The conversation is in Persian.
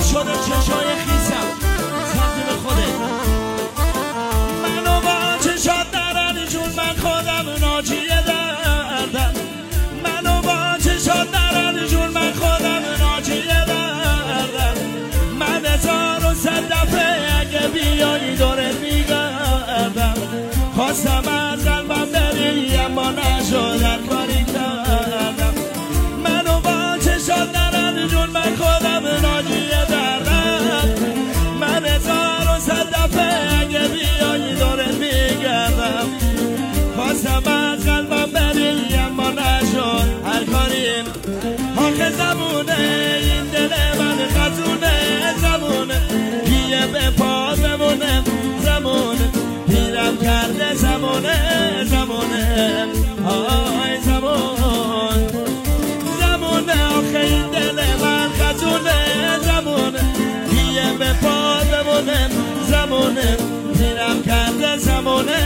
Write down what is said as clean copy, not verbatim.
شده چشای خیسم تقدیم خودت. منو با چشات درانی جون من خودم ناجی دردم. منو با چشات درانی جون من خودم ناجی دردم. من 1100 دفعه اگه بیایی دورت میگردم. خواستم از قلبم بری اما نشد هر کاری کردم. منو با چشات درانی جون من خودم ناجی دردم. من 1100 دفعه اگه بیایی دورت میگردم. خواستم از قلبم بری اما نشد هر کاری. آخه زمونه این دل من خزونه زمونه یه به پا زمونه زمونه پیرم کرده زمونه زمونه آی زمون زمونه. آخه این دل من خزونه زمونه یه به پا زمونه زمونه پیرم کرده زمونه